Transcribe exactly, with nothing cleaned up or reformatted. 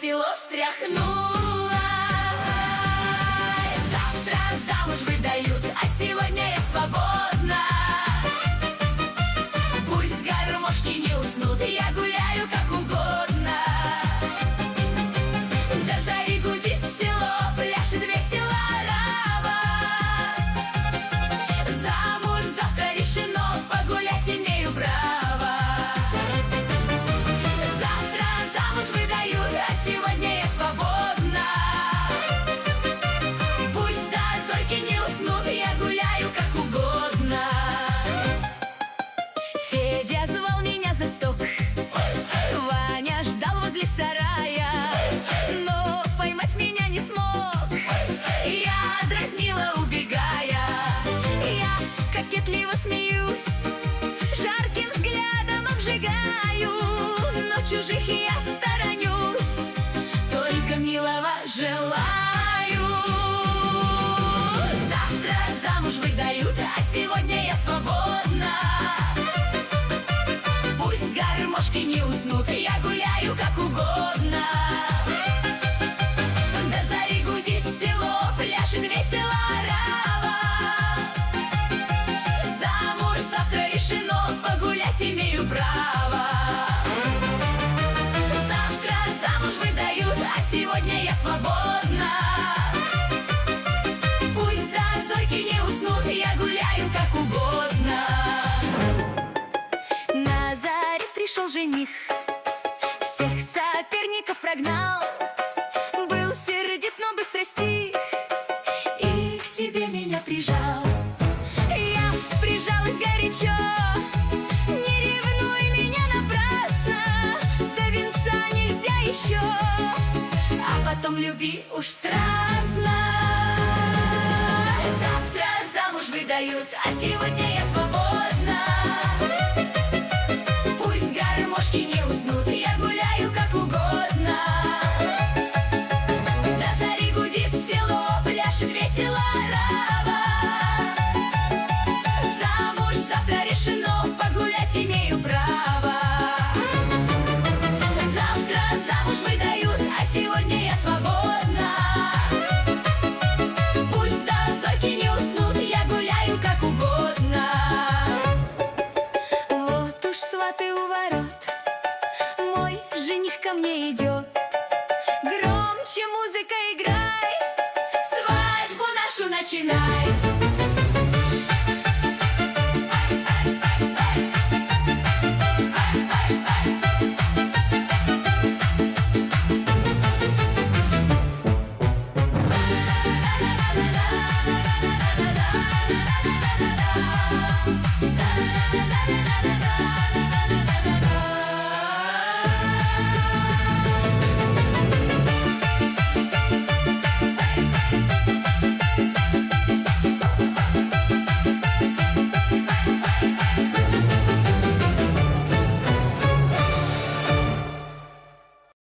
село встряхнула. Завтра замуж выдают, а сегодня я свободна. Пусть гармошки не уснут, я гуляю как угодно. До зари гудит село, пляшет весело арава. Замуж завтра решено, погулять имею право. Завтра замуж выдают, а сегодня я свободна. Пусть до зорьки не уснут, я гуляю как угодно. Федя звал меня за сток, Ваня ждал возле сарая, но поймать меня не смог. Я дразнила, убегая, я кокетливо смеюсь, жарким взглядом обжигаю, но чужих я сторонюсь, только милого желаю. Завтра замуж выдают, а сегодня я свободна. Пусть гармошки не уснут, я гуляю как угодно. До зари гудит село, пляшет весело арава. Замуж завтра решено, погулять имею право. Завтра замуж выдают, а сегодня я свободна. Пусть до зорьки не уснут, я гуляю как угодно. На заре пришел жених, всех соперников прогнал. Был сердит, но быстро стих, и к себе меня прижал. Я прижалась горячо, не ревнуй меня напрасно, до венца нельзя еще, а потом люби уж страстно. Завтра замуж выдают, а сегодня я свободна. Пусть гармошки не уснут, я гуляю как угодно. До зари гудит село, пляшет весело арава. Замуж завтра решено, погулять имею право. Завтра замуж выдают, а сегодня я свободна. Пусть до зорьки не уснут, я гуляю как угодно. Вот уж сваты у ворот, мой жених ко мне идет. Громче музыка играй, свадьбу нашу начинай.